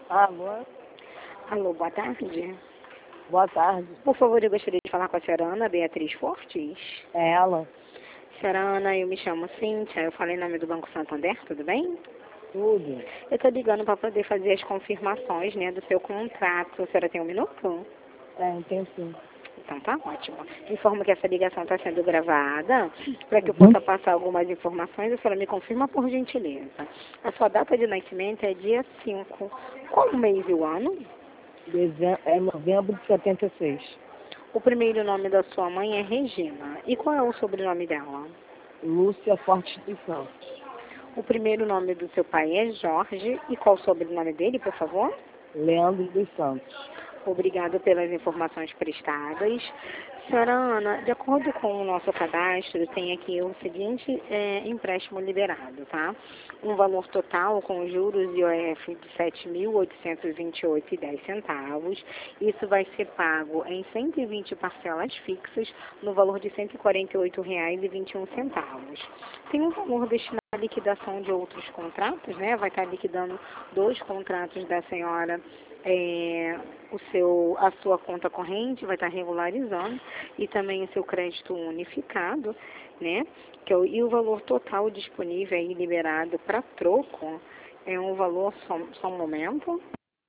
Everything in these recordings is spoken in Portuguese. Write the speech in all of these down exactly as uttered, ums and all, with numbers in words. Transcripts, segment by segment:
Alô, Alô, boa tarde. boa tarde. Por favor, eu gostaria de falar com a senhora Ana Beatriz Fortes. É ela? Senhora Ana, eu me chamo Cíntia, eu falei em nome do Banco Santander, tudo bem? Tudo. Eu estou ligando para poder fazer as confirmações, né, do seu contrato. A senhora tem um minuto? É, tem sim. Então tá ótimo. Informo que essa ligação está sendo gravada para que eu Uhum. possa passar algumas informações. A senhora me confirma por gentileza. A sua data de nascimento é dia cinco. Qual o mês e o ano? Dezem- É novembro de setenta e seis. O primeiro nome da sua mãe é Regina. E qual é o sobrenome dela? Lúcia Fortes dos Santos. O primeiro nome do seu pai é Jorge. E qual o sobrenome dele, por favor? Leandro dos Santos. Obrigado pelas informações prestadas. Senhora Ana, de acordo com o nosso cadastro, tem aqui o seguinte é, empréstimo liberado, tá? Um valor total com juros e I O F de sete mil oitocentos e vinte e oito reais e dez centavos. Isso vai ser pago em cento e vinte parcelas fixas no valor de cento e quarenta e oito reais e vinte e um centavos. Tem um valor destinado à liquidação de outros contratos, né? Vai estar liquidando dois contratos da senhora. É, o seu, a sua conta corrente vai estar regularizando e também o seu crédito unificado, né? Que é o, e o valor total disponível aí liberado para troco é um valor, só, só um momento.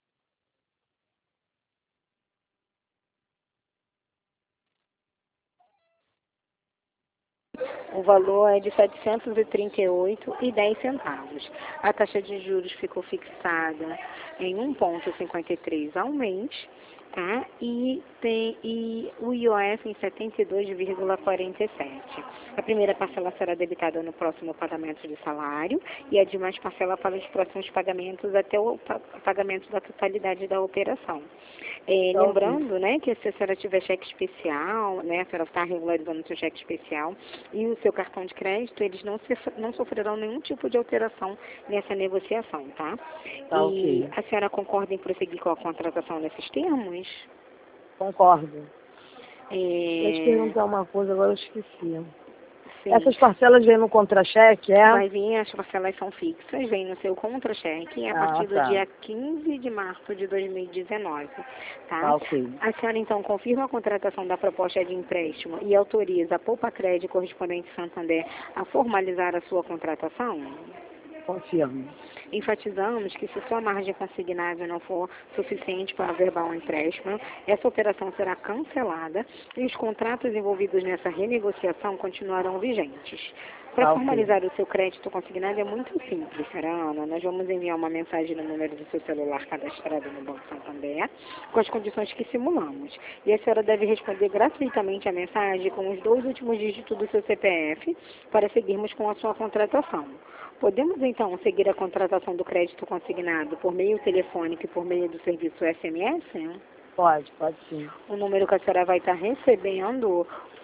O valor é de setecentos e trinta e oito reais e dez centavos. A taxa de juros ficou fixada em um vírgula cinquenta e três ao mês, tá? E tem e o I O F em setenta e dois vírgula quarenta e sete. A primeira parcela será debitada no próximo pagamento de salário e a demais parcela para os próximos pagamentos até o pagamento da totalidade da operação. É, Tá ok. lembrando, né, que se a senhora tiver cheque especial, né, a senhora está regularizando o seu cheque especial e o seu cartão de crédito, eles não, se, não sofrerão nenhum tipo de alteração nessa negociação, tá? Tá E ok. a senhora concorda em prosseguir com a contratação nesses termos? Concordo. Deixa eu te É, perguntar uma coisa, agora eu esqueci. sim. Essas parcelas vêm no contra-cheque, é? Vai vir, as parcelas são fixas, vem no seu contra-cheque a Ah, partir do tá. dia quinze de março de dois mil e dezenove, tá? Tá ok. A senhora, então, confirma a contratação da proposta de empréstimo e autoriza a Poupa Crédito correspondente Santander a formalizar a sua contratação? Confirmo. Enfatizamos que se sua margem consignável não for suficiente para averbar um empréstimo, essa operação será cancelada e os contratos envolvidos nessa renegociação continuarão vigentes. Para Tá ok. formalizar o seu crédito consignado é muito simples, senhora Ana. Nós vamos enviar uma mensagem no número do seu celular cadastrado no Banco Santander, com as condições que simulamos. E a senhora deve responder gratuitamente a mensagem com os dois últimos dígitos do seu C P F para seguirmos com a sua contratação. Podemos, então, seguir a contratação do crédito consignado por meio telefônico e por meio do serviço S M S? Pode, pode sim. O número que a senhora vai estar recebendo,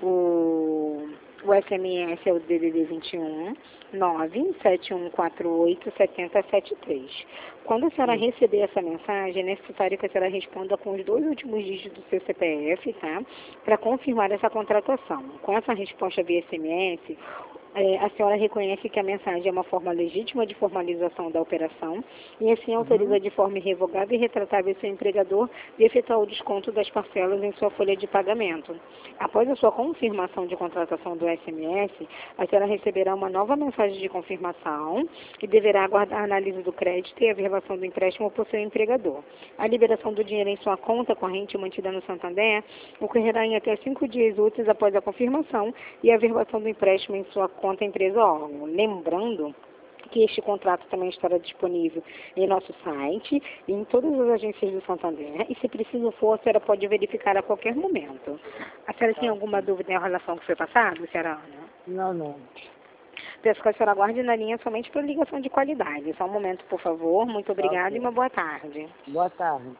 o, o S M S é o D D D vinte e um, nove sete um quatro oito sete zero sete três. Quando a senhora Sim. receber essa mensagem, é necessário que a senhora responda com os dois últimos dígitos do seu C P F, tá? Para confirmar essa contratação. Com essa resposta via S M S, é, a senhora reconhece que a mensagem é uma forma legítima de formalização da operação e assim autoriza Uhum. de forma irrevogável e retratável seu empregador de efetuar o desconto das parcelas em sua folha de pagamento. Após a sua confirmação de contratação do S M S, a senhora receberá uma nova mensagem de confirmação e deverá aguardar a análise do crédito e a averbação do empréstimo por seu empregador. A liberação do dinheiro em sua conta corrente mantida no Santander ocorrerá em até cinco dias úteis após a confirmação e a averbação do empréstimo em sua conta empresa órgão. Lembrando que este contrato também estará disponível em nosso site e em todas as agências do Santander. E se preciso for, a senhora pode verificar a qualquer momento. A senhora tem Tá alguma ok. dúvida em relação com o seu passado, senhora Ana? Não, não. Peço que a senhora aguarde na linha somente para ligação de qualidade. Só um momento, por favor. Muito Tá obrigada e ok. uma boa tarde. Boa tarde.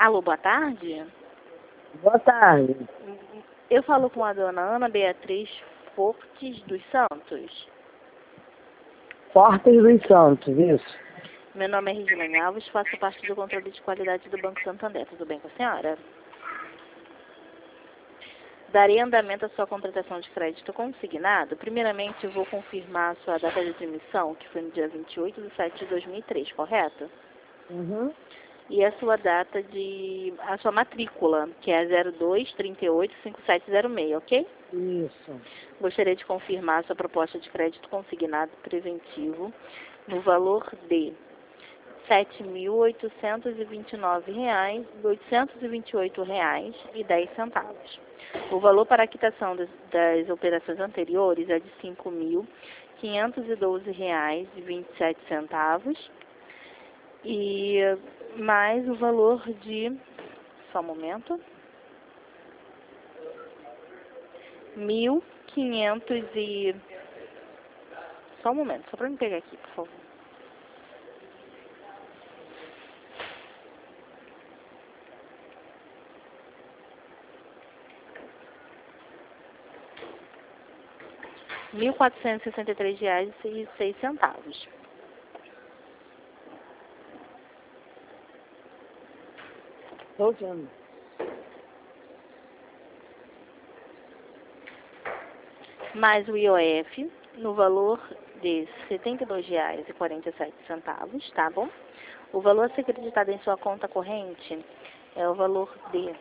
Alô, boa tarde. Boa tarde. Eu falo com a dona Ana Beatriz Fortes dos Santos. Fortes dos Santos, isso. Meu nome é Regina Alves, faço parte do controle de qualidade do Banco Santander. Tudo bem com a senhora? Darei andamento à sua contratação de crédito consignado. Primeiramente, eu vou confirmar a sua data de admissão, que foi no dia vinte e oito de setembro de dois mil e três, correto? Uhum. E a sua data de... a sua matrícula, que é zero dois, trinta e oito, cinquenta e sete zero seis, ok? Isso. Gostaria de confirmar a sua proposta de crédito consignado preventivo no valor de sete mil oitocentos e vinte e nove reais, oitocentos e vinte e oito reais e dez centavos. O valor para a quitação das, das operações anteriores é de cinco mil quinhentos e doze reais e vinte e sete centavos e mais o valor de, só um momento, mil quinhentos e, só um momento, só para me pegar aqui, por favor. mil quatrocentos e sessenta e três reais e seis centavos. Estou vendo. Mais o I O F no valor de setenta e dois reais e quarenta e sete centavos, tá bom? O valor a ser acreditado em sua conta corrente é o valor de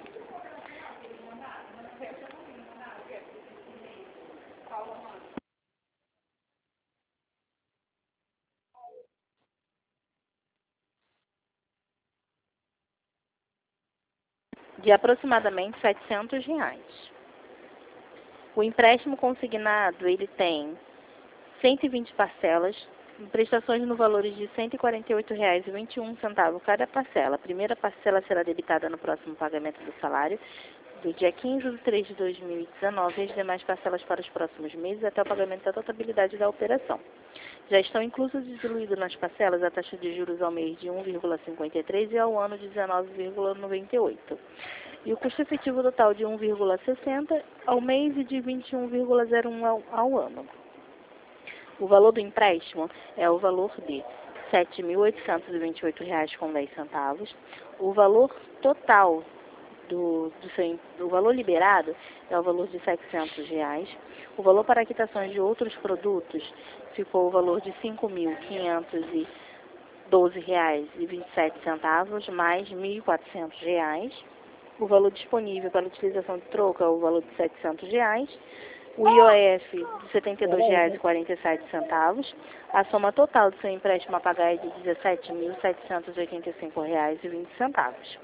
de aproximadamente setecentos reais. O empréstimo consignado, ele tem cento e vinte parcelas, prestações no valor de cento e quarenta e oito reais e vinte e um centavos cada parcela. A primeira parcela será debitada no próximo pagamento do salário, do dia quinze de três de dois mil e dezenove, e as demais parcelas para os próximos meses até o pagamento da totalidade da operação. Já estão inclusos e diluídos nas parcelas a taxa de juros ao mês de um vírgula cinquenta e três e ao ano de dezenove vírgula noventa e oito. E o custo efetivo total de um vírgula sessenta ao mês e de vinte e um vírgula zero um ao, ao ano. O valor do empréstimo é o valor de sete mil oitocentos e vinte e oito reais e dez centavos. O valor total do, do, seu, do valor liberado é o valor de setecentos reais. O valor para quitações de outros produtos ficou o valor de cinco mil quinhentos e doze reais e vinte e sete centavos, mais mil e quatrocentos reais. O valor disponível para utilização de troca é o valor de setecentos reais. O I O F de setenta e dois reais e quarenta e sete centavos. A soma total do seu empréstimo a pagar é de dezessete mil setecentos e oitenta e cinco reais e vinte centavos.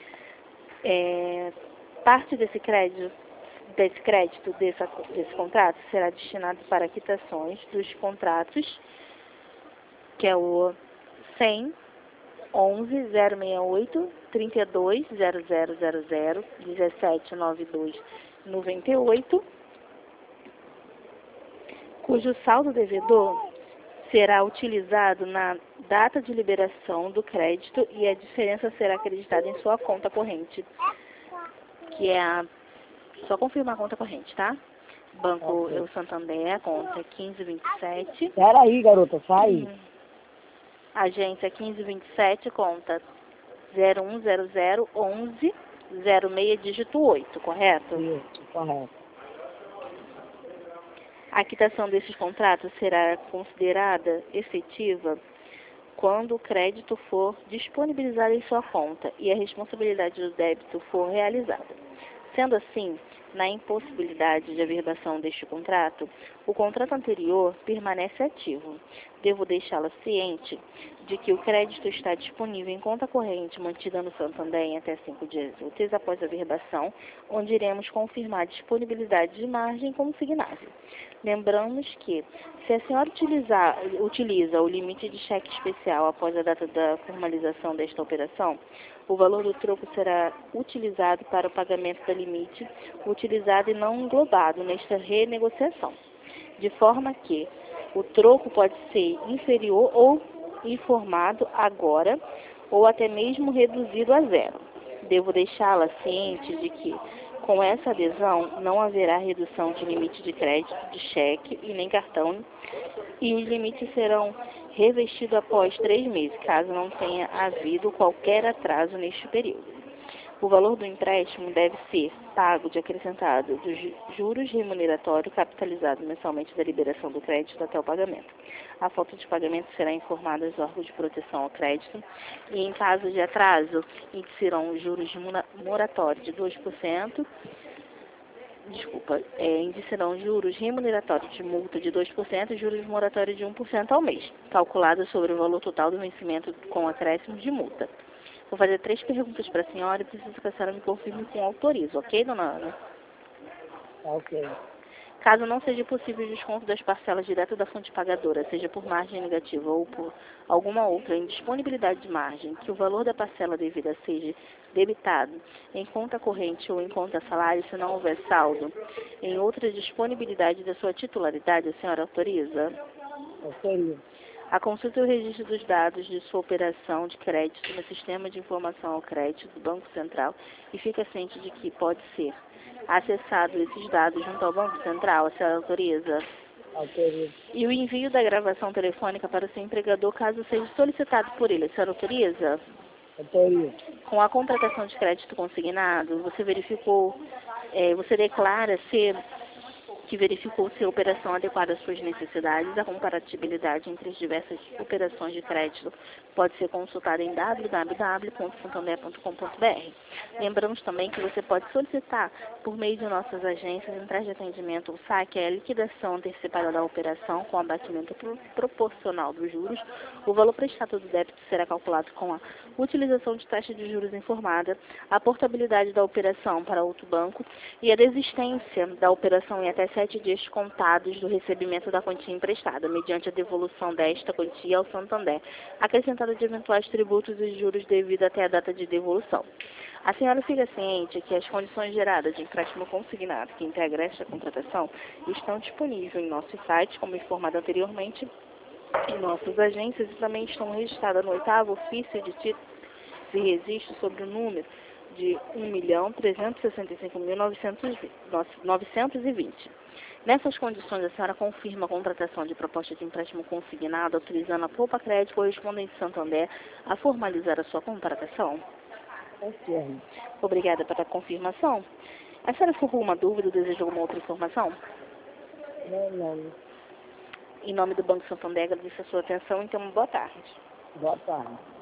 É, parte desse crédito, desse crédito desse, desse contrato será destinado para quitações dos contratos, que é o cem, onze, zero sessenta e oito, trinta e dois, zero zero zero zero, dezessete, noventa e dois, noventa e oito, cujo saldo devedor será utilizado na data de liberação do crédito e a diferença será acreditada em sua conta corrente, que é a... Só confirmar a conta corrente, tá? Banco Ok. Eu Santander, conta quinze vinte e sete. Peraí, garota, sai. Hum. Agência quinze vinte e sete, conta zero um zero zero onze zero seis, dígito oito, correto? Isso, correto. A quitação desses contratos será considerada efetiva quando o crédito for disponibilizado em sua conta e a responsabilidade do débito for realizada. Sendo assim, na impossibilidade de averbação deste contrato, o contrato anterior permanece ativo. Devo deixá-la ciente de que o crédito está disponível em conta corrente mantida no Santander em até cinco dias úteis após a averbação, onde iremos confirmar a disponibilidade de margem consignável. Lembramos que, se a senhora utilizar, utiliza o limite de cheque especial após a data da formalização desta operação, o valor do troco será utilizado para o pagamento da limite utilizado e não englobado nesta renegociação, de forma que o troco pode ser inferior ou informado agora ou até mesmo reduzido a zero. Devo deixá-la ciente de que, com essa adesão, não haverá redução de limite de crédito, de cheque e nem cartão, e os limites serão revestidos após três meses, caso não tenha havido qualquer atraso neste período. O valor do empréstimo deve ser pago de acrescentado dos juros remuneratórios capitalizados mensalmente da liberação do crédito até o pagamento. A falta de pagamento será informada aos órgãos de proteção ao crédito e, em caso de atraso, incidirão os juros de moratório de dois por cento, desculpa, é, indicarão juros remuneratórios de multa de dois por cento e juros moratórios de um por cento ao mês, calculado sobre o valor total do vencimento com acréscimos de multa. Vou fazer três perguntas para a senhora e preciso que a senhora me confirme com autorizo, ok, dona Ana? Ok. Caso não seja possível o desconto das parcelas direto da fonte pagadora, seja por margem negativa ou por alguma outra indisponibilidade de margem, que o valor da parcela devida seja debitado em conta corrente ou em conta salário, se não houver saldo, em outra disponibilidade da sua titularidade, a senhora autoriza? Autorizo. A consulta e o registro dos dados de sua operação de crédito no Sistema de Informação ao Crédito do Banco Central e fica ciente de que pode ser acessado esses dados junto ao Banco Central, a senhora autoriza? Autorizo. E o envio da gravação telefônica para o seu empregador, caso seja solicitado por ele, a senhora autoriza? Autorizo. Com a contratação de crédito consignado, você verificou, é, você declara ser que verificou se a operação adequada às suas necessidades. A comparatibilidade entre as diversas operações de crédito pode ser consultada em w w w ponto santander ponto com ponto b r. Lembramos também que você pode solicitar, por meio de nossas agências, em de atendimento, o saque, a liquidação antecipada da operação com abatimento pro proporcional dos juros. O valor prestado do débito será calculado com a utilização de taxa de juros informada, a portabilidade da operação para outro banco e a desistência da operação em até sete dias contados do recebimento da quantia emprestada, mediante a devolução desta quantia ao Santander, acrescentada de eventuais tributos e juros devido até a data de devolução. A senhora fica ciente que as condições geradas de empréstimo consignado que integra esta contratação estão disponíveis em nosso site, como informado anteriormente, em nossas agências, e também estão registradas no oitavo ofício de títulos e registro sobre o número de um milhão trezentos e sessenta e cinco mil novecentos e vinte. Nessas condições, a senhora confirma a contratação de proposta de empréstimo consignado, autorizando a Poupa Crédito correspondente Santander a formalizar a sua contratação? Confirmo. Obrigada pela confirmação. A senhora ficou com uma dúvida ou desejou alguma outra informação? Não, não. Em nome do Banco Santander, agradeço a sua atenção e tenha uma boa tarde. Boa tarde.